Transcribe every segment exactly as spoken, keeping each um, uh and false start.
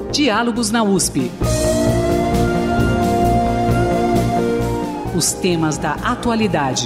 Diálogos na U S P. Os temas da atualidade.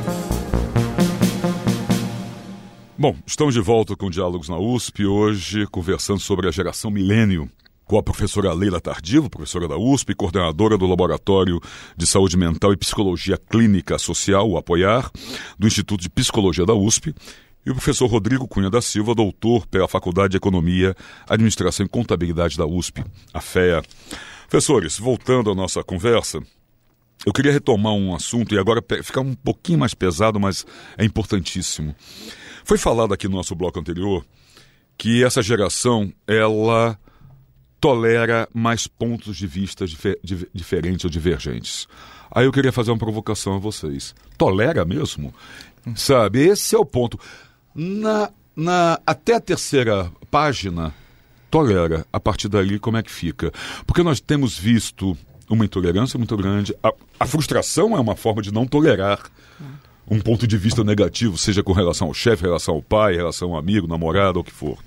Bom, estamos de volta com Diálogos na U S P, hoje conversando sobre a geração milênio, com a professora Leila Tardivo, professora da U S P, coordenadora do Laboratório de Saúde Mental e Psicologia Clínica Social, o APOIAR, do Instituto de Psicologia da U S P, e o professor Rodrigo Cunha da Silva, doutor pela Faculdade de Economia, Administração e Contabilidade da U S P, a F E A. Professores, voltando à nossa conversa, eu queria retomar um assunto, e agora ficar um pouquinho mais pesado, mas é importantíssimo. Foi falado aqui no nosso bloco anterior que essa geração, ela tolera mais pontos de vista difer- dif- diferentes ou divergentes. Aí eu queria fazer uma provocação a vocês. Tolera mesmo? Sabe, esse é o ponto. Na, na, até a terceira página, tolera. A partir dali, como é que fica? Porque nós temos visto uma intolerância muito grande. A, a frustração é uma forma de não tolerar um ponto de vista negativo, seja com relação ao chefe, relação ao pai, relação ao amigo, namorado, ou o que for.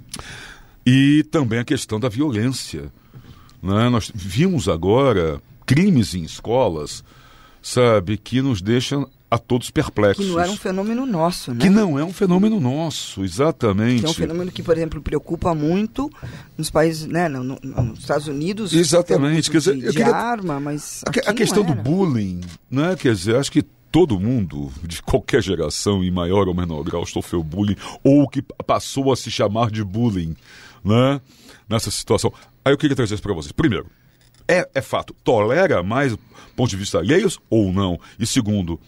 E também a questão da violência, né? Nós vimos agora crimes em escolas, sabe, que nos deixam a todos perplexos. Que não era um fenômeno nosso, né? Que não é um fenômeno nosso, exatamente. Que é um fenômeno que, por exemplo, preocupa muito nos países, né, no, no, nos Estados Unidos. Exatamente. Quer dizer, de, eu de queria... arma, mas a, a questão do bullying, né? Quer dizer, acho que todo mundo, de qualquer geração, em maior ou menor grau, sofreu bullying, ou que passou a se chamar de bullying, né? Nessa situação. Aí eu queria trazer isso para vocês. Primeiro, é, é fato, tolera mais pontos de vista alheios ou não? E segundo,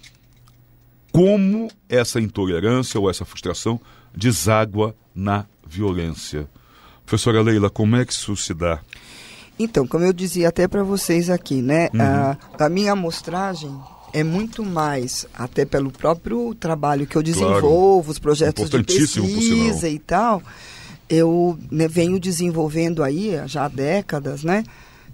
como essa intolerância ou essa frustração deságua na violência? Professora Leila, como é que isso se dá? Então, como eu dizia até para vocês aqui, né? Uhum. A, a minha amostragem é muito mais, até pelo próprio trabalho que eu desenvolvo, claro, os projetos de pesquisa e tal, eu, né, venho desenvolvendo aí, já há décadas, né,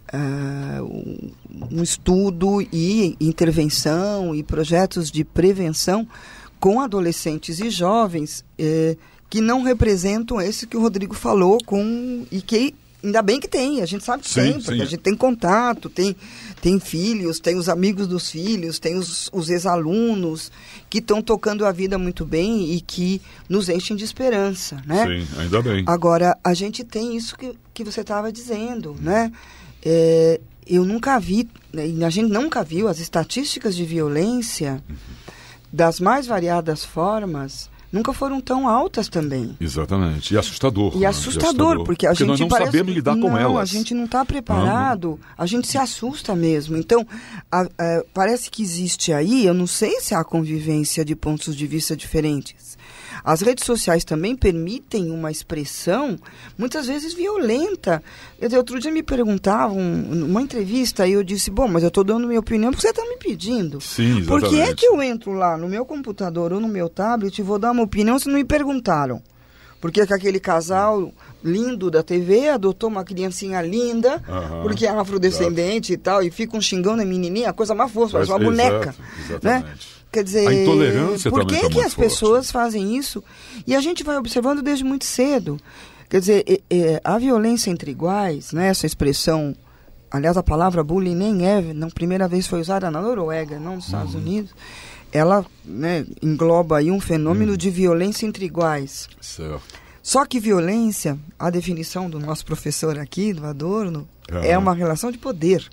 uh, um estudo e intervenção e projetos de prevenção com adolescentes e jovens eh, que não representam esse que o Rodrigo falou, com, e que ainda bem que tem, a gente sabe que sim, tem, porque sim. A gente tem contato, tem, tem filhos, tem os amigos dos filhos, tem os, os ex-alunos que estão tocando a vida muito bem e que nos enchem de esperança, né? Sim, ainda bem. Agora, a gente tem isso que, que você estava dizendo, né? É, eu nunca vi, a gente nunca viu as estatísticas de violência das mais variadas formas, nunca foram tão altas também. Exatamente. E assustador. E né? assustador, e assustador, porque a porque gente nós não parece... sabemos lidar não, com elas. a gente não está preparado, não. A gente se assusta mesmo. Então, a, a, parece que existe aí, eu não sei se há convivência de pontos de vista diferentes. As redes sociais também permitem uma expressão, muitas vezes violenta. Eu, outro dia me perguntavam, numa entrevista, e eu disse, bom, mas eu estou dando minha opinião porque você está me pedindo. Sim, exatamente. Por que é que eu entro lá no meu computador ou no meu tablet e vou dar uma opinião se não me perguntaram? Porque que aquele casal lindo da T V adotou uma criancinha linda, uhum, porque é afrodescendente, exato, e tal, e ficam xingando a menininha, a coisa mais fofa, parece uma boneca. Exato, né? Quer dizer, a intolerância por também que, tá que as forte. pessoas fazem isso? E a gente vai observando desde muito cedo. Quer dizer, é, é, a violência entre iguais, né, essa expressão, aliás, a palavra bullying nem é, não, primeira vez foi usada na Noruega, não nos Estados uhum. Unidos. Ela, né, engloba aí um fenômeno uhum. de violência entre iguais. Certo. Só que violência, a definição do nosso professor aqui, do Adorno, uhum. é uma relação de poder.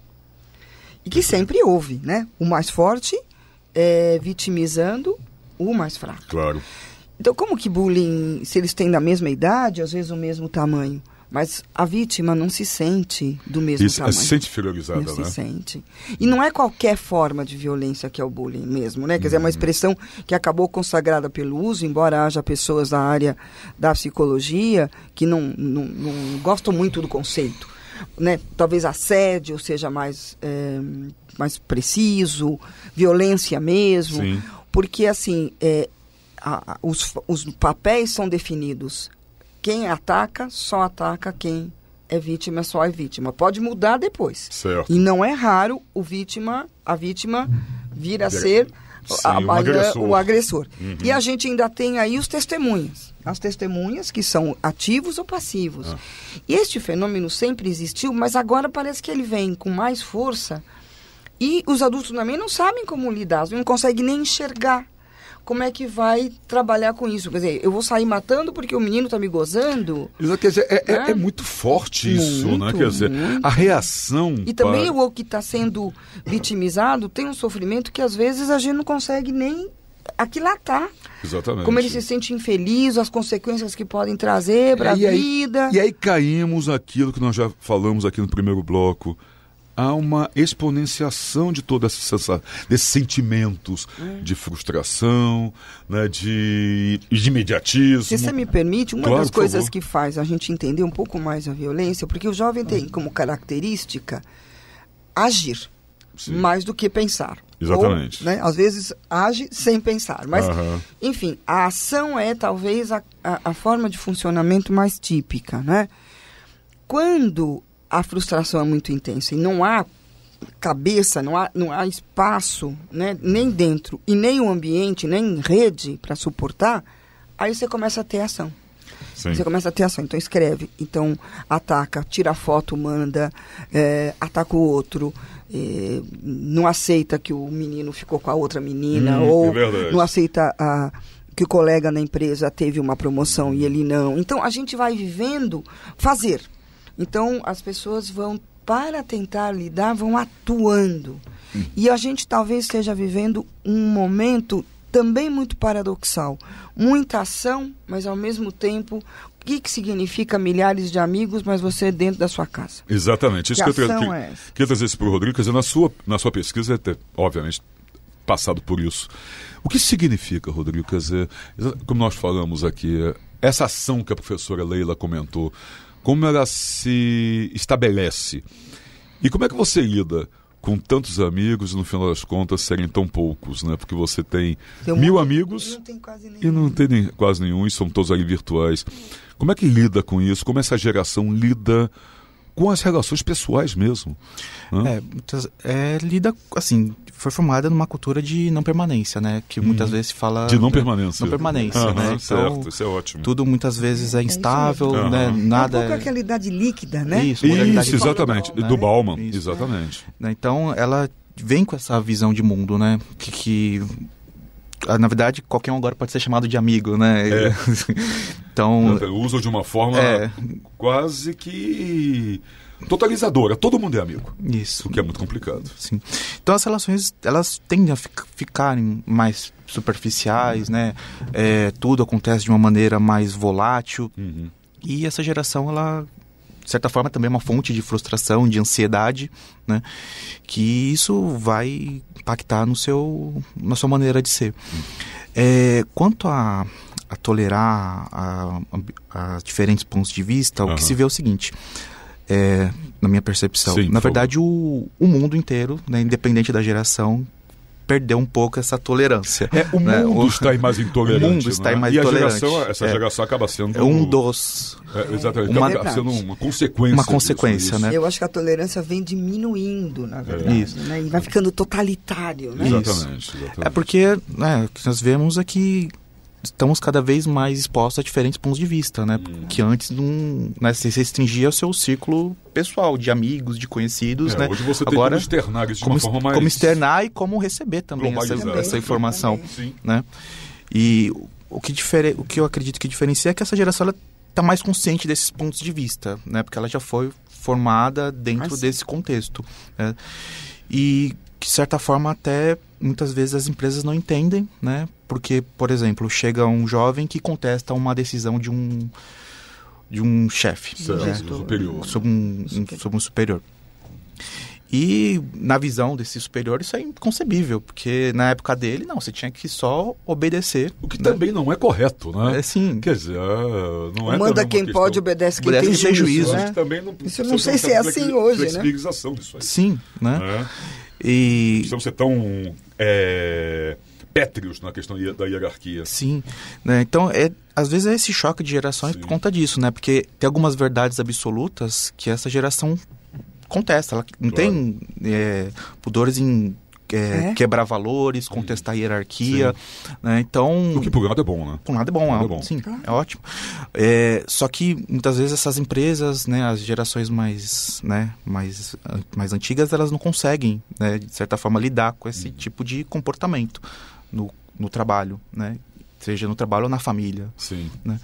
E que uhum. sempre houve, né? O mais forte é, vitimizando o mais fraco. Claro. Então, como que bullying, se eles têm da mesma idade, às vezes o mesmo tamanho, mas a vítima não se sente do mesmo Isso, tamanho. se sente inferiorizada, não né? se sente. E não é qualquer forma de violência que é o bullying mesmo, né? Quer dizer, é uma expressão que acabou consagrada pelo uso, embora haja pessoas da área da psicologia que não, não, não gostam muito do conceito. Né? Talvez assédio seja mais, é, mais preciso, violência mesmo. Sim. Porque, assim, é, a, a, os, os papéis são definidos. Quem ataca, só ataca. Quem é vítima, só é vítima. Pode mudar depois. Certo. E não é raro o vítima, a vítima vir a ser Sim, a, um a, agressor. o agressor. Uhum. E a gente ainda tem aí os testemunhas. As testemunhas que são ativos ou passivos. Ah. E este fenômeno sempre existiu, mas agora parece que ele vem com mais força e os adultos também não sabem como lidar, não conseguem nem enxergar como é que vai trabalhar com isso. Quer dizer, eu vou sair matando porque o menino está me gozando? Quer dizer, é, é, é muito forte isso, muito, né? Quer dizer, muito. A reação... E para... também o que está sendo vitimizado tem um sofrimento que às vezes a gente não consegue nem aquilatar. Exatamente. Como ele se sente infeliz, as consequências que podem trazer para a vida. E aí caímos naquilo que nós já falamos aqui no primeiro bloco. Há uma exponenciação de toda essa, desses sentimentos hum. de frustração, né, de, de imediatismo. Se você me permite, uma claro, das coisas que faz a gente entender um pouco mais a violência, porque o jovem tem como característica agir. Sim. Mais do que pensar. Exatamente. Ou, né, às vezes age sem pensar. Mas, uhum. enfim, a ação é talvez a, a, a forma de funcionamento mais típica, né? Quando a frustração é muito intensa e não há cabeça, não há, não há espaço, né, nem dentro e nem o ambiente, nem rede para suportar, aí você começa a ter ação. Sim. Você começa a ter ação, então escreve, então ataca, tira foto, manda, é, ataca o outro, é, não aceita que o menino ficou com a outra menina, hum, ou é não aceita a, que o colega na empresa teve uma promoção e ele não. Então a gente vai vivendo fazer. Então as pessoas vão, para tentar lidar, vão atuando. Hum. E a gente talvez esteja vivendo um momento também muito paradoxal. Muita ação, mas ao mesmo tempo, o que, que significa milhares de amigos, mas você dentro da sua casa? Exatamente. Isso que, que eu ação queria, é essa? queria trazer isso para o Rodrigo, quer dizer, na sua, na sua pesquisa, ter, obviamente, passado por isso. O que significa, Rodrigo? Quer dizer, como nós falamos aqui, essa ação que a professora Leila comentou, como ela se estabelece? E como é que você lida com tantos amigos e no final das contas serem tão poucos, né? Porque você tem Seu mil amigos não tem quase e não tem nem, quase nenhum, e são todos ali virtuais. Como é que lida com isso? Como essa geração lida com as relações pessoais mesmo? Né? É, muitas, é, lida, assim, foi formada numa cultura de não permanência, né? Que muitas hum. vezes se fala... De não permanência. Não permanência, ah, né? Certo, então, isso é ótimo. Tudo muitas vezes é instável, é né? Nada... É um pouco aquela idade líquida, né? Isso, isso exatamente. Bauman, do Bauman, né? exatamente. É. Então, ela vem com essa visão de mundo, né? Que... que na verdade, qualquer um agora pode ser chamado de amigo, né? É. Então... Usa de uma forma é. quase que... totalizadora, todo mundo é amigo. Isso. O que é muito complicado. Sim. Então as relações, elas tendem a fic- ficarem mais superficiais, né? É, tudo acontece de uma maneira mais volátil. Uhum. E essa geração, ela, de certa forma, também é uma fonte de frustração, de ansiedade, né? Que isso vai impactar no seu, na sua maneira de ser. Uhum. É, quanto a, a tolerar a, a, a diferentes pontos de vista, uhum. o que se vê é o seguinte... É, na minha percepção. Sim, na verdade, o, o mundo inteiro, né, independente da geração, perdeu um pouco essa tolerância. É, o né? mundo o, está mais intolerante. O mundo está né? mais e intolerante. A geração, essa é, geração acaba sendo... É um dos... É, exatamente. Uma, acaba sendo uma consequência. Uma consequência, disso, né? Eu acho que a tolerância vem diminuindo, na verdade. Isso. Né? E vai ficando totalitário, né? Exatamente, exatamente. É porque, né, o que nós vemos é que estamos cada vez mais expostos a diferentes pontos de vista, né? Hum. Que antes não, né, se restringia ao seu círculo pessoal, de amigos, de conhecidos, é, né? Hoje você tem Agora, como externar isso de como, uma forma mais... como externar e como receber também essa, essa informação, Sim. né? E o que, difere, o que eu acredito que diferencia é que essa geração está mais consciente desses pontos de vista, né? Porque ela já foi formada dentro Mas... desse contexto, né? E, de certa forma, até muitas vezes as empresas não entendem, né? Porque, por exemplo, chega um jovem que contesta uma decisão de um, de um chefe, né? superior. Sobre um, um, sobre um superior. E, na visão desse superior, isso é inconcebível, porque na época dele, não, você tinha que só obedecer. O que né? também não é correto, né? É, sim. Quer dizer, não é manda quem questão... pode, obedece quem obedece tem juízo. juízo. Né? Também não, isso eu não sei se é assim hoje, né? Flexibilização disso aí. Sim, né? É. E... Precisamos ser tão é, pétreos na questão da hierarquia. Sim, né? Então, é, às vezes é esse choque de gerações Sim. por conta disso, né? Porque tem algumas verdades absolutas que essa geração contesta. Ela não claro. tem é, pudores em é, é. quebrar valores, contestar a hierarquia, né? Então... O que por um lado é bom, né? Por um lado é bom, é, é bom. Sim, é ótimo. É, só que muitas vezes essas empresas, né, as gerações mais, né, mais, mais antigas, elas não conseguem, né, de certa forma, lidar com esse uhum. tipo de comportamento no, no trabalho, né? Seja no trabalho ou na família. Sim. Né?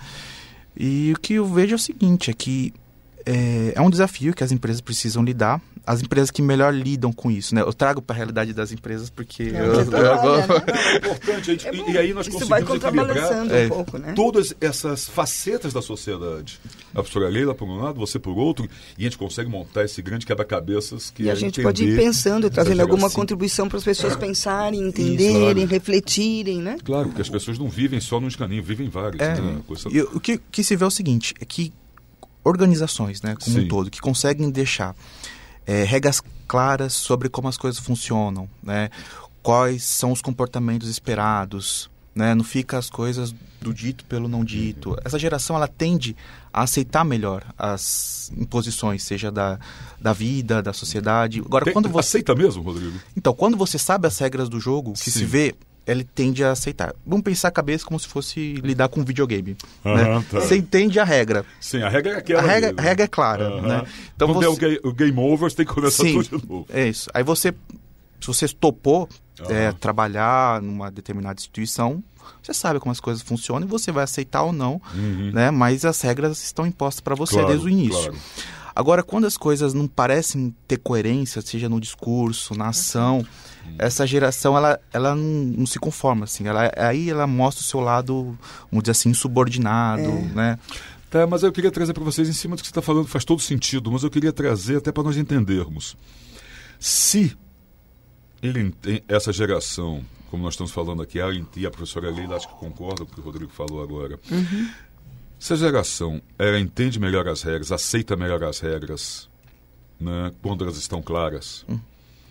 E o que eu vejo é o seguinte, é que é, é um desafio que as empresas precisam lidar. As empresas que melhor lidam com isso, né? Eu trago para a realidade das empresas porque... É, eu, eu, eu, agora... né? É importante. Gente, é e, e aí nós isso vai conseguimos equilibrar um pouco, né? todas essas facetas da sociedade. A professora Leila por um lado, você por outro, e a gente consegue montar esse grande quebra-cabeças que E a gente pode ir pensando, trazendo alguma assim. contribuição para as pessoas pensarem, entenderem, isso, claro. refletirem, né? Claro, porque as pessoas não vivem só num caminhos, vivem vários. É, né? E o que, que se vê é o seguinte, é que organizações, né, como Sim. um todo, que conseguem deixar é, regras claras sobre como as coisas funcionam, né, quais são os comportamentos esperados, né, não fica as coisas do dito pelo não dito. Essa geração, ela tende a aceitar melhor as imposições, seja da, da vida, da sociedade. Agora, Tem, quando você... Aceita mesmo, Rodrigo? Então, quando você sabe as regras do jogo, que Sim. se vê... ele tende a aceitar. Vamos pensar a cabeça como se fosse lidar com um videogame. Uhum, né? Tá. Você entende a regra. Sim, a regra é aquela. A regra, a regra é clara. Uhum. Né? Então, quando você... é o, ga- o game over, você tem que começar Sim, tudo de novo. É isso. Aí você, se você topou uhum. é, trabalhar numa determinada instituição, você sabe como as coisas funcionam e você vai aceitar ou não, uhum. né? Mas as regras estão impostas para você claro, desde o início. Claro. Agora, quando as coisas não parecem ter coerência, seja no discurso, na ação, essa geração, ela, ela não, não se conforma, assim. Ela, aí ela mostra o seu lado, vamos dizer assim, insubordinado, é. né? Tá, mas eu queria trazer para vocês, em cima do que você está falando, faz todo sentido, mas eu queria trazer até para nós entendermos. Se ele, essa geração, como nós estamos falando aqui, e a professora Leila, acho que concorda com o que o Rodrigo falou agora, uhum. se a geração ela entende melhor as regras, aceita melhor as regras, né, quando elas estão claras, uhum.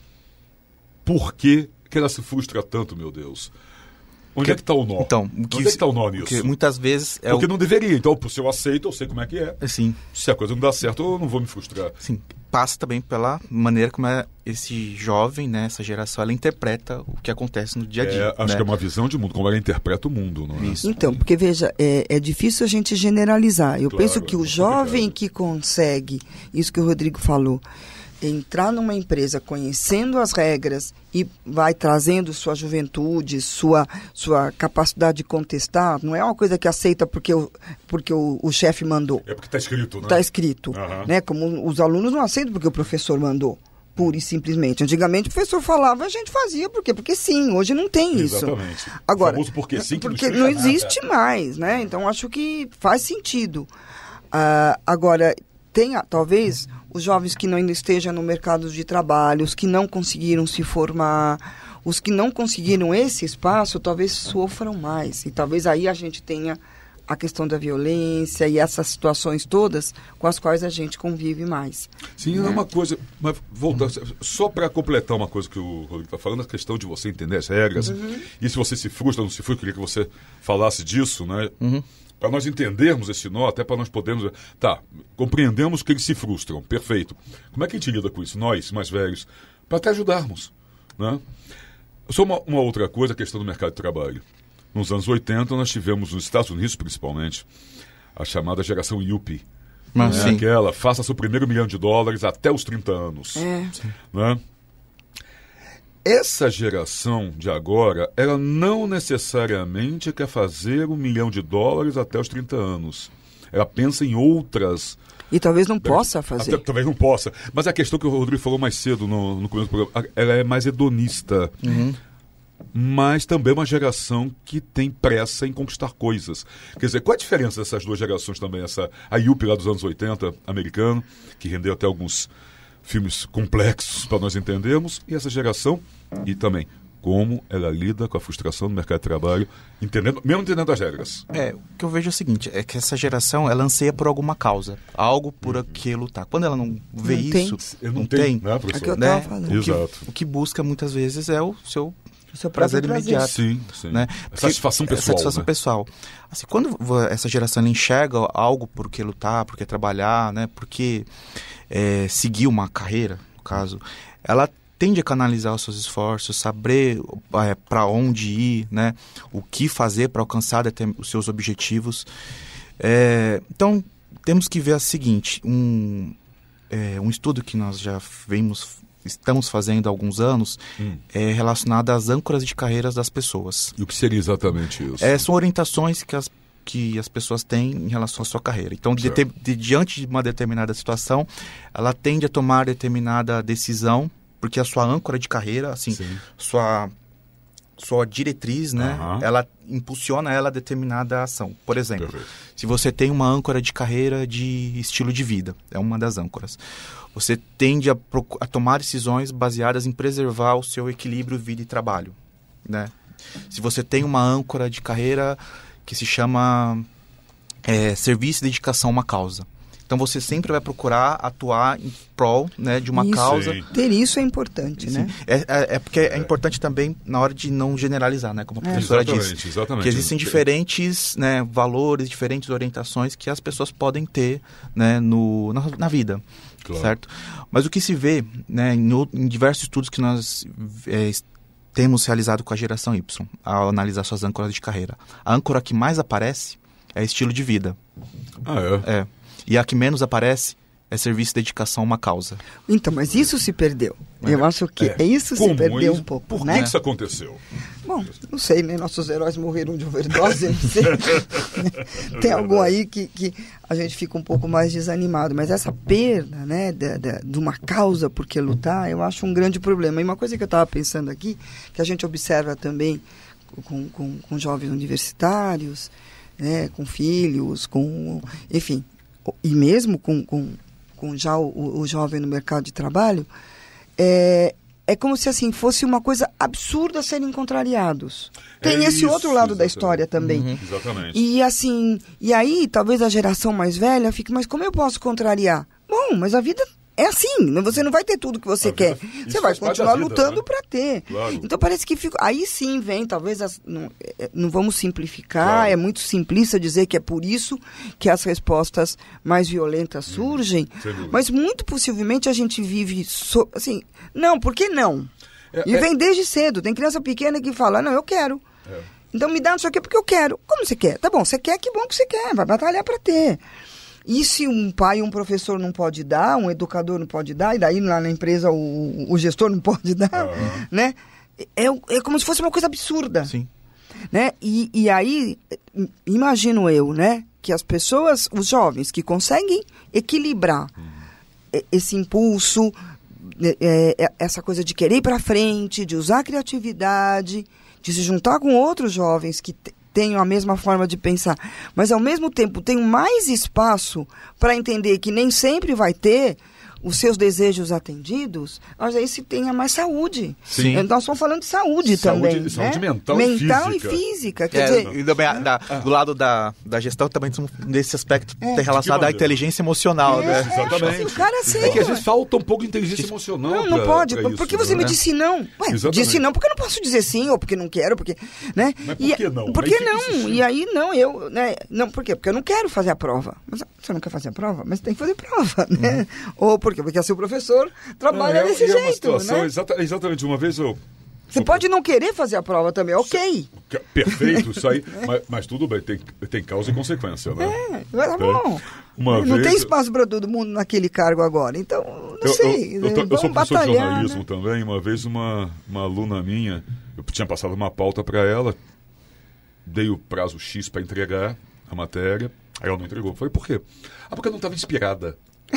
por que, que ela se frustra tanto, meu Deus? Onde que, é que está o nó? Então, Onde que, é que está o nó nisso? Porque muitas vezes... É porque o... não deveria. Então, se eu aceito, eu sei como é que é. Sim. Se a coisa não dá certo, eu não vou me frustrar. Sim. Passa também pela maneira como é esse jovem, né, essa geração, ela interpreta o que acontece no dia a dia. É, acho né? que é uma visão de mundo, como ela interpreta o mundo, não é? Isso. Então, porque veja, é, é difícil a gente generalizar. Eu claro, penso que é o jovem complicado. Que consegue, isso que o Rodrigo falou, entrar numa empresa conhecendo as regras e vai trazendo sua juventude, sua, sua capacidade de contestar, não é uma coisa que aceita porque o, porque o, o chefe mandou. É porque está escrito, né? Está escrito. Uhum. Né? Como os alunos não aceitam porque o professor mandou, pura e simplesmente. Antigamente o professor falava, a gente fazia, por quê? Porque sim, hoje não tem isso. Exatamente. Agora, o famoso porque sim, que porque não, não existe nada. mais, né? Então acho que faz sentido. Uh, agora, tem, talvez... os jovens que não estejam no mercado de trabalho, os que não conseguiram se formar, os que não conseguiram esse espaço, talvez sofram mais. E talvez aí a gente tenha a questão da violência e essas situações todas com as quais a gente convive mais. Sim, né? É uma coisa... Mas voltando, só para completar uma coisa que o Rodrigo está falando, a questão de você entender as regras. Uhum. E se você se frustra ou não se frustra, eu queria que você falasse disso, né? Uhum. Para nós entendermos esse nó, até para nós podermos... Tá, compreendemos que eles se frustram, perfeito. Como é que a gente lida com isso? Nós, mais velhos, para até ajudarmos, né? Só uma, uma outra coisa, a questão do mercado de trabalho. Nos anos oitenta, nós tivemos, nos Estados Unidos principalmente, a chamada geração Yuppie. Mas, né? Aquela, faça seu primeiro milhão de dólares até os trinta anos. É. Né? Essa geração de agora, ela não necessariamente quer fazer um milhão de dólares até os trinta anos. Ela pensa em outras... E talvez não possa fazer. Até, talvez não possa. Mas a questão que o Rodrigo falou mais cedo no, no começo do programa, ela é mais hedonista. Uhum. Mas também é uma geração que tem pressa em conquistar coisas. Quer dizer, qual a diferença dessas duas gerações também? Essa, a Yuppie lá dos anos oitenta, americano, que rendeu até alguns... filmes complexos para nós entendermos, e essa geração, e também como ela lida com a frustração do mercado de trabalho, entendendo, mesmo entendendo as regras. É, o que eu vejo é o seguinte, é que essa geração, ela anseia por alguma causa, algo por uhum. que lutar. Quando ela não vê não isso, tem. não, não tem, tem, né, professor? É que eu né? tava falando. O que, Exato. o que busca muitas vezes é o seu, o seu prazer, prazer imediato. Sim, sim. Né? Porque, satisfação pessoal. Satisfação né? pessoal. Assim, quando essa geração ela enxerga algo por que lutar, por que trabalhar, né, por que é, seguir uma carreira, no caso, ela tende a canalizar os seus esforços, saber é, para onde ir, né? O que fazer para alcançar os seus objetivos. É, então, temos que ver o seguinte, um, é, um estudo que nós já vimos, estamos fazendo há alguns anos, hum. é relacionado às âncoras de carreiras das pessoas. E o que seria exatamente isso? É, são orientações que as que as pessoas têm em relação à sua carreira. Então, de, de, de, diante de uma determinada situação, ela tende a tomar determinada decisão, porque a sua âncora de carreira, assim, sua, sua diretriz, né, uhum. ela impulsiona ela a determinada ação. Por exemplo, Perfeito. se você tem uma âncora de carreira de estilo de vida, é uma das âncoras, você tende a, a tomar decisões baseadas em preservar o seu equilíbrio vida e trabalho, né? Se você tem uma âncora de carreira que se chama é, serviço e dedicação a uma causa. Então, você sempre vai procurar atuar em prol, né, de uma isso, causa. Sim. Ter isso é importante, sim. né? É, é, é porque é. é importante também na hora de não generalizar, né? Como a professora é. exatamente, disse. Exatamente. Que existem diferentes, né, valores, diferentes orientações que as pessoas podem ter, né, no, na, na vida. Claro. Certo? Mas o que se vê, né, em, em diversos estudos que nós é, temos realizado com a geração Y, ao analisar suas âncoras de carreira, a âncora que mais aparece é estilo de vida. Ah, é? É. E a que menos aparece é serviço e dedicação a uma causa. Então, mas isso se perdeu. É. Eu acho que é. isso Como se perdeu isso? um pouco. Por né? que isso aconteceu? Bom, não sei, né? Nossos heróis morreram de overdose, eu não sei. Tem algum aí que, que a gente fica um pouco mais desanimado. Mas essa perda, né, de, de, de uma causa por que lutar, eu acho um grande problema. E uma coisa que eu estava pensando aqui, que a gente observa também com, com, com jovens universitários, né, com filhos, com, enfim, e mesmo com, com, com já o, o jovem no mercado de trabalho, é, é como se assim fosse uma coisa absurda serem contrariados. Tem é esse isso, outro lado exatamente. da história também. Uhum. Exatamente. E assim, e aí talvez a geração mais velha fique, mas como eu posso contrariar? Bom, mas a vida é assim, você não vai ter tudo que você a quer. Vida, você vai continuar vida, lutando né? para ter. Claro. Então parece que fica... Aí sim vem, talvez, as, não, não vamos simplificar, claro. é muito simplista dizer que é por isso que as respostas mais violentas surgem, hum, mas muito possivelmente a gente vive, so, assim, não, por que não? É, e vem é... desde cedo, tem criança pequena que fala, não, eu quero. É. Então me dá não sei o que porque eu quero. Como você quer? Tá bom, você quer, que bom que você quer, vai batalhar para ter. E se um pai, um professor não pode dar, um educador não pode dar, e daí lá na empresa o, o gestor não pode dar, uhum. né? É, é como se fosse uma coisa absurda. Sim. Né? E, e aí, imagino eu, né, que as pessoas, os jovens que conseguem equilibrar uhum. esse impulso, é, é, essa coisa de querer ir para frente, de usar a criatividade, de se juntar com outros jovens que t- tenham a mesma forma de pensar, mas ao mesmo tempo tenham mais espaço para entender que nem sempre vai ter os seus desejos atendidos, mas aí se tenha mais saúde. Sim. Nós estamos falando de saúde, saúde também. De, saúde né? mental, mental e física. e física. Quer é, dizer, e também, da, do lado da, da gestão também nesse aspecto é. tem relacionado à inteligência emocional. É, né? é, Exatamente. O cara assim, é que às vezes falta um pouco de inteligência emocional. Não, não pra, pode. pra Por, isso, por que você né? me disse não? Ué, disse não porque eu não posso dizer sim, ou porque não quero, porque... Né? Mas por e, que não? Por que Mas não? que e aí, não, eu... Né? Não, por quê? Porque eu não quero fazer a prova. Mas você não quer fazer a prova? Mas tem que fazer prova, né? Uhum. Ou por quê? Porque é seu professor... Trabalha não, é, desse jeito, é uma situação, né? Exata, exatamente, uma vez eu... Você pode não querer fazer a prova também, ok. Perfeito, isso aí, mas, mas tudo bem, tem, tem causa e consequência, né? É, tá bom. Uma não vez, tem espaço para todo mundo naquele cargo agora, então, não eu, sei. Eu, eu, eu, eu sou professor de jornalismo, né? também, uma vez uma, uma aluna minha, eu tinha passado uma pauta para ela, dei o prazo X para entregar a matéria, aí ela não entregou. Falei, por quê? Ah, porque eu não estava inspirada.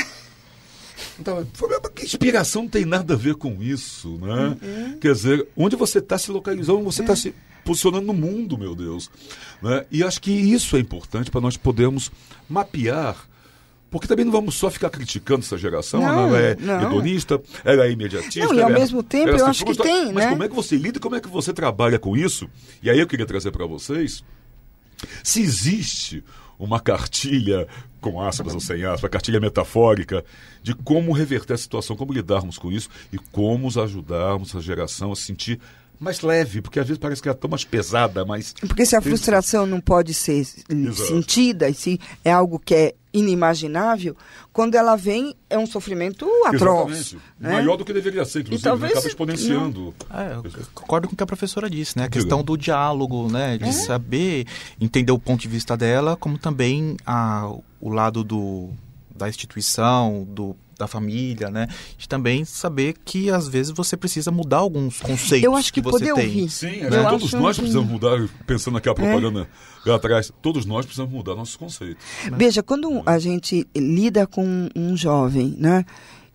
Então, que inspiração não tem nada a ver com isso, né? Uhum. Quer dizer, onde você está se localizando, onde você está é. se posicionando no mundo, meu Deus. Né? E acho que isso é importante para nós podermos mapear, porque também não vamos só ficar criticando essa geração, não, ela é não. hedonista, ela é imediatista. Não, e ao ela, mesmo tempo eu acho que tem, mas né? como é que você lida, como é que você trabalha com isso? E aí eu queria trazer para vocês, se existe uma cartilha, com aspas ou sem aspas, uma cartilha metafórica, de como reverter a situação, como lidarmos com isso e como ajudarmos a geração a se sentir mais leve, porque às vezes parece que é tão mais pesada, mais... Porque se a frustração não pode ser Exato. sentida, e se é algo que é inimaginável, quando ela vem, é um sofrimento atroz. Exatamente. Né? Maior do que deveria ser, inclusive, talvez, né? Acaba exponenciando. É, eu concordo com o que a professora disse, né? A questão do diálogo, né? De é. saber entender o ponto de vista dela, como também a, o lado do, da instituição, do da família, né? De também saber que às vezes você precisa mudar alguns conceitos. Eu acho que, que poder você tem. Ouvir. Sim, é, né? Todos nós que... precisamos mudar, pensando naquela propaganda é. lá atrás, todos nós precisamos mudar nossos conceitos. Veja, quando a gente lida com um jovem, né,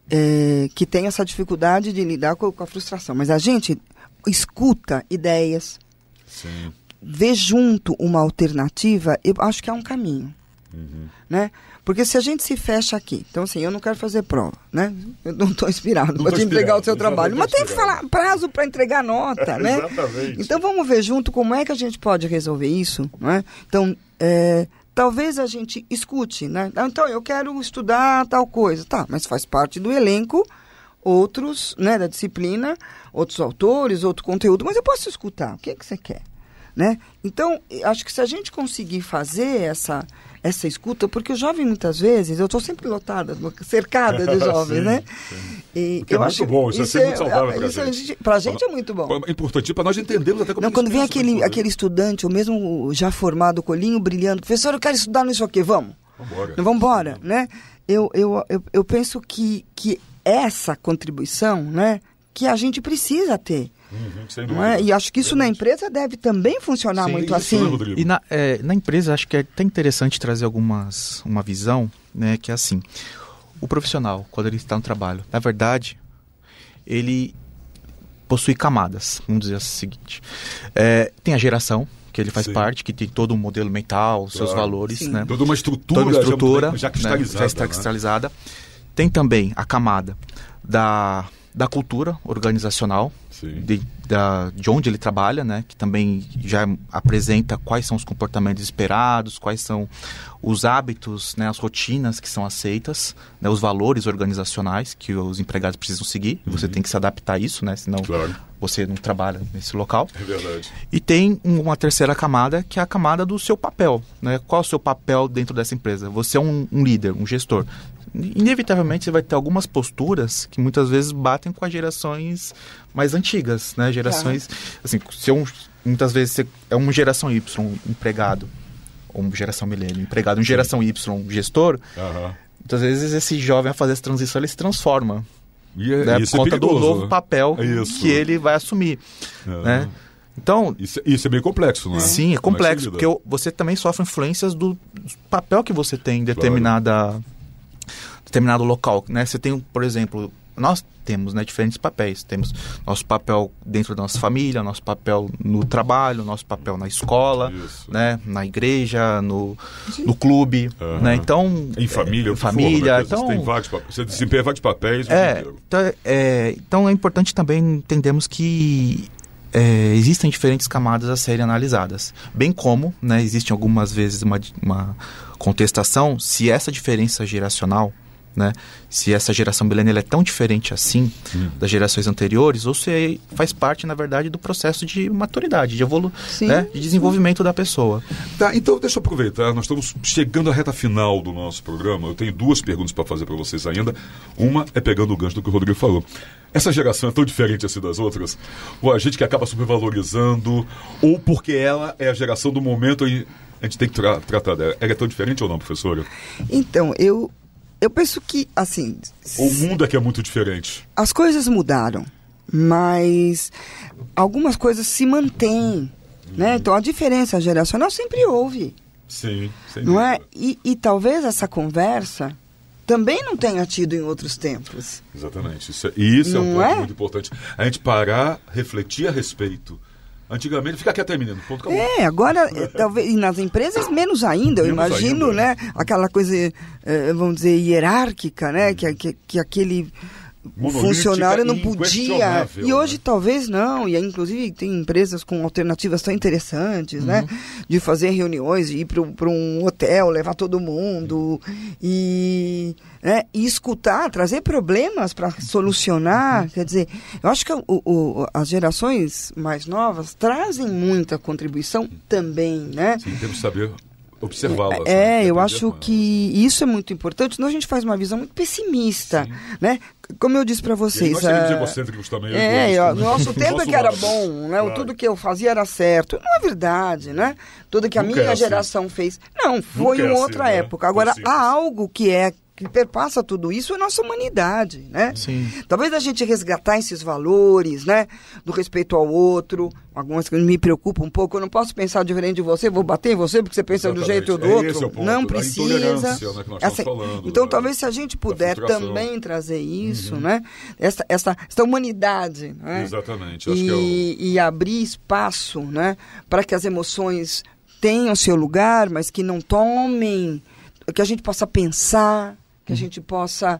é, que tem essa dificuldade de lidar com, com a frustração, mas a gente escuta ideias, Sim. vê junto uma alternativa, eu acho que é um caminho. Uhum. Né? Porque se a gente se fecha aqui, então assim, eu não quero fazer prova, né? Eu não estou inspirado para te entregar o seu trabalho, mas tem que falar prazo para entregar nota, né? Exatamente. Então vamos ver junto como é que a gente pode resolver isso, né? Então, é, talvez a gente escute, né? Então, eu quero estudar tal coisa, tá? Mas faz parte do elenco outros, né, da disciplina, outros autores, outro conteúdo, mas eu posso escutar, o que é que você quer? Né? Então, acho que se a gente conseguir fazer essa, essa escuta, porque o jovem muitas vezes, eu estou sempre lotada, cercada de jovens, sim, né? Sim. E eu é muito acho, bom, isso, isso é, é muito saudável para a gente. Para a gente é muito bom. É importante para nós entendermos até como Não, quando vem pensa, aquele, aquele estudante, ou mesmo já formado, com o olhinho brilhando, professor, eu quero estudar nisso aqui, vamos? Vambora. Vamos embora, né? Eu, eu, eu, eu penso que, que essa contribuição, né, que a gente precisa ter. Uhum, sem não é? E acho que isso na empresa deve também funcionar Sim, muito assim. E na, é, na empresa acho que é até interessante trazer algumas, uma visão, né, que é assim, o profissional, quando ele está no trabalho, na verdade, ele possui camadas, vamos dizer o seguinte, é, tem a geração, que ele faz Sim. parte, que tem todo um modelo mental, claro. seus valores, Sim. né? Toda uma estrutura, toda uma estrutura já, já cristalizada. Né? Já está cristalizada. Né? Tem também a camada da, da cultura organizacional, de, da, de onde ele trabalha, né? Que também já apresenta quais são os comportamentos esperados, quais são os hábitos, né? As rotinas que são aceitas, né? Os valores organizacionais que os empregados precisam seguir. Uhum. Você tem que se adaptar a isso, né? Senão claro. Você não trabalha nesse local. É verdade. E tem uma terceira camada, que é a camada do seu papel, né? Qual é o seu papel dentro dessa empresa? Você é um, um líder, um gestor. Inevitavelmente você vai ter algumas posturas que muitas vezes batem com as gerações mais antigas, né? Gerações, ah. assim, se é um, muitas vezes você é uma geração Y empregado, ou uma geração milênio empregado, uma geração Y gestor, uh-huh. muitas vezes esse jovem a fazer essa transição, ele se transforma. E é, né? Por conta é do novo papel isso. que ele vai assumir, uh-huh. né? Então, isso, isso é bem complexo, não é? Sim, é complexo, porque você também sofre influências do papel que você tem em determinada... Claro. determinado local, né? Você tem, por exemplo, nós temos, né, diferentes papéis. Temos nosso papel dentro da nossa família, nosso papel no trabalho, nosso papel na escola, Isso. né, na igreja, no, no clube, uhum. né? Então, em família, é, em família, for, né? então tem vários papéis, você desempenha vários papéis. É, então, é, então é importante também entendermos que É, existem diferentes camadas a serem analisadas, bem como, né, existe algumas vezes uma, uma contestação se essa diferença geracional, né, se essa geração milênio é tão diferente assim hum. das gerações anteriores, ou se faz parte, na verdade, do processo de maturidade, de, evolu- né, de desenvolvimento da pessoa. Tá, então deixa eu aproveitar, nós estamos chegando à reta final do nosso programa, eu tenho duas perguntas para fazer para vocês ainda. Uma é pegando o gancho do que o Rodrigo falou. Essa geração é tão diferente assim das outras? Ou a gente que acaba supervalorizando, ou porque ela é a geração do momento e a gente tem que tra- tratar dela. Ela é tão diferente ou não, professora? Então, eu, eu penso que, assim... O mundo é que é muito diferente. As coisas mudaram, mas algumas coisas se mantêm, uhum. né? Então, a diferença geracional sempre houve. Sim, sem não dúvida. é? E, e talvez essa conversa... também não tenha tido em outros tempos. Exatamente. Isso é, isso é um ponto é? muito importante. A gente parar, refletir a respeito. Antigamente, fica quieto aí, menino. Ponto, acabou. É, agora, talvez, e nas empresas, menos ainda. Eu menos imagino, ainda. né? Aquela coisa, eh, vamos dizer, hierárquica, né? Hum. Que, que, que aquele... O funcionário não podia, e hoje né? talvez não, e inclusive tem empresas com alternativas tão interessantes, uhum. né, de fazer reuniões, de ir para um hotel, levar todo mundo, e, né, e escutar, trazer problemas para solucionar, uhum. quer dizer, eu acho que o, o, as gerações mais novas trazem muita contribuição também, né? Sim, temos que saber observá-las. É, né? eu acho que isso é muito importante, senão a gente faz uma visão muito pessimista, Sim. né? Como eu disse para vocês... nós seríamos egocêntricos também. É, é no nosso tempo é que era bom, né? Claro. Tudo que eu fazia era certo. Não é verdade, né? Tudo que a Nunca minha é assim. geração fez. Não, foi Nunca em outra é assim, época. Né? Agora, há algo que é que perpassa tudo isso é a nossa humanidade, né? Sim. Talvez a gente resgatar esses valores, né? Do respeito ao outro, algumas que me preocupam um pouco, eu não posso pensar diferente de você, vou bater em você porque você pensa Exatamente. do jeito ou do é outro. Esse é o ponto, não precisa. Né, que nós essa, falando, então, né? talvez se a gente puder também trazer isso, uhum. né? Essa, essa, essa humanidade, né? Exatamente. Acho e, que é o... e abrir espaço, né? Para que as emoções tenham seu lugar, mas que não tomem, que a gente possa pensar, que a gente possa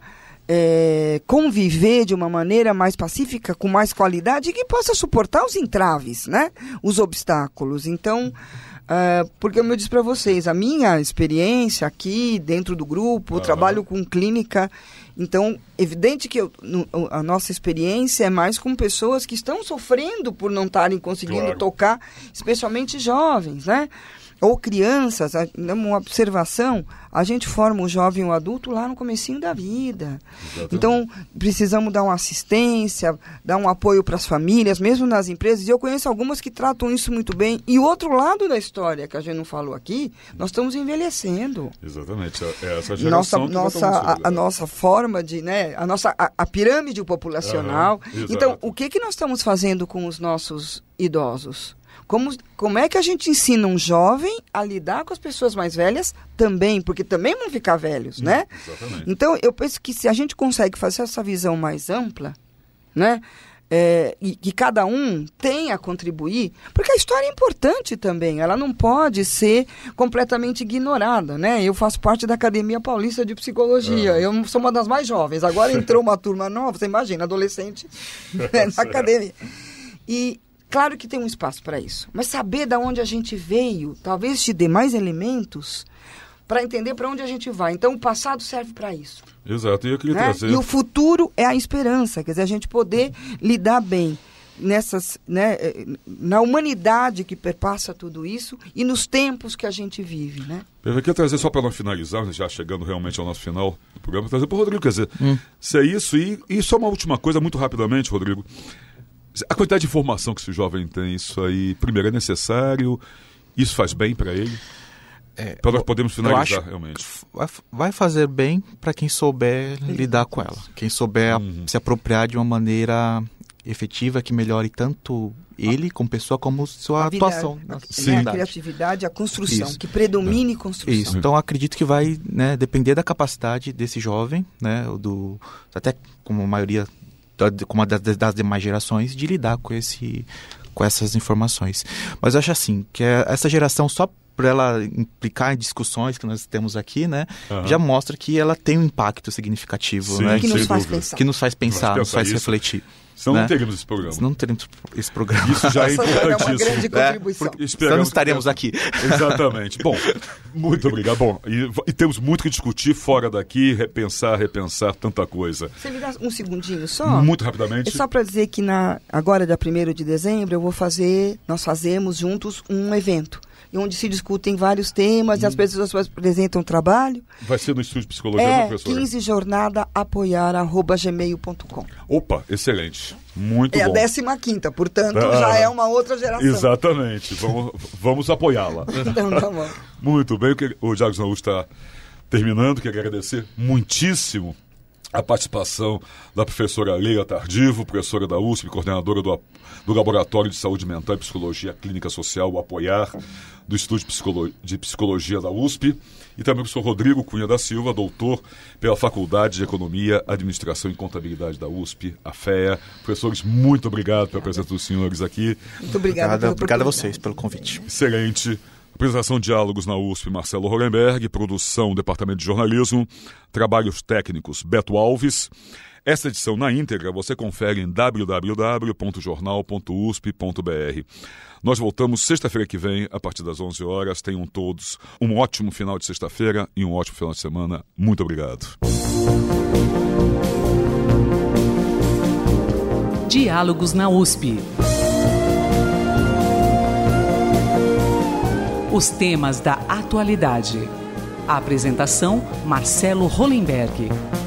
é, conviver de uma maneira mais pacífica, com mais qualidade, e que possa suportar os entraves, né? Os obstáculos. Então, uh, porque como eu disse para vocês, a minha experiência aqui dentro do grupo, eu trabalho com clínica, então, evidente que eu, no, a nossa experiência é mais com pessoas que estão sofrendo por não estarem conseguindo claro. tocar, especialmente jovens, né? Ou crianças, uma observação, a gente forma o jovem e o adulto lá no comecinho da vida. Exatamente. Então, precisamos dar uma assistência, dar um apoio para as famílias, mesmo nas empresas. E eu conheço algumas que tratam isso muito bem. E o outro lado da história, que a gente não falou aqui, nós estamos envelhecendo. Exatamente. É essa geração nossa, nossa, a, a nossa forma de, né, a nossa a, a pirâmide populacional. Uhum, então, o que, que nós estamos fazendo com os nossos idosos? Como, como é que a gente ensina um jovem a lidar com as pessoas mais velhas também? Porque também vão ficar velhos, né? Exatamente. Então, eu penso que se a gente consegue fazer essa visão mais ampla, né? É, e que cada um tenha a contribuir, porque a história é importante também, ela não pode ser completamente ignorada, né? Eu faço parte da Academia Paulista de Psicologia, é. eu sou uma das mais jovens, agora entrou uma turma nova, você imagina, adolescente né, na academia. E claro que tem um espaço para isso, mas saber de onde a gente veio, talvez te dê mais elementos para entender para onde a gente vai. Então, o passado serve para isso. Exato, e eu queria né? trazer... E o futuro é a esperança, quer dizer, a gente poder lidar bem nessas, né, na humanidade que perpassa tudo isso e nos tempos que a gente vive, né? Eu queria trazer, só para não finalizar, já chegando realmente ao nosso final do programa, trazer para o Rodrigo, quer dizer, hum. se é isso, e, e só uma última coisa, muito rapidamente, Rodrigo. A quantidade de informação que esse jovem tem, isso aí, primeiro, é necessário? Isso faz bem para ele? É, para nós podermos finalizar, realmente. Vai fazer bem para quem souber lidar com ela. Quem souber uhum. se apropriar de uma maneira efetiva que melhore tanto ele como pessoa, como sua a atuação. A, a, a criatividade, a construção, Isso. que predomine é. construção. Isso. Então, acredito que vai, né, depender da capacidade desse jovem, né, do, até como a maioria... como das, das demais gerações, de lidar com, esse, com essas informações. Mas eu acho assim, que essa geração, só por ela implicar em discussões que nós temos aqui, né, uhum. já mostra que ela tem um impacto significativo. Sim, né, que, nos faz pensar. que nos faz pensar, nos faz isso. refletir. Senão né? não teríamos esse programa. Não teríamos esse programa. Isso já é importantíssimo. É uma grande contribuição. É, Senão não estaremos que... aqui. Exatamente. Bom, muito obrigado. Bom, e, e temos muito que discutir fora daqui, repensar, repensar tanta coisa. Você me dá um segundinho só? Muito rapidamente. É só para dizer que na, agora, dia primeiro de dezembro, eu vou fazer, nós fazemos juntos um evento, onde se discutem vários temas hum. e as pessoas apresentam trabalho. Vai ser no Estúdio de Psicologia, é, né, professora? quinze jornada apoiar arroba gmail ponto com. Opa, excelente. Muito é bom. É a décima quinta, portanto, ah, já é uma outra geração. Exatamente. Vamos, vamos apoiá-la. Então, tá bom. Muito bem. O Diálogos na U S P está terminando. Quero agradecer muitíssimo a participação da professora Leila Tardivo, professora da U S P, coordenadora do, do Laboratório de Saúde Mental e Psicologia Clínica Social, o Apoiar, do Estúdio de Psicologia, de Psicologia da U S P, e também o professor Rodrigo Cunha da Silva, doutor pela Faculdade de Economia, Administração e Contabilidade da U S P, a F E A. Professores, muito obrigado pela presença dos senhores aqui. Muito obrigado. Obrigado a vocês pelo convite. Excelente. Apresentação Diálogos na U S P, Marcelo Hollenberg. Produção, Departamento de Jornalismo. Trabalhos técnicos, Beto Alves. Essa edição na íntegra você confere em w w w ponto jornal ponto u s p ponto b r. Nós voltamos sexta-feira que vem, a partir das onze horas. Tenham todos um ótimo final de sexta-feira e um ótimo final de semana. Muito obrigado. Diálogos na U S P. Os temas da atualidade. A apresentação, Marcelo Hollenberg.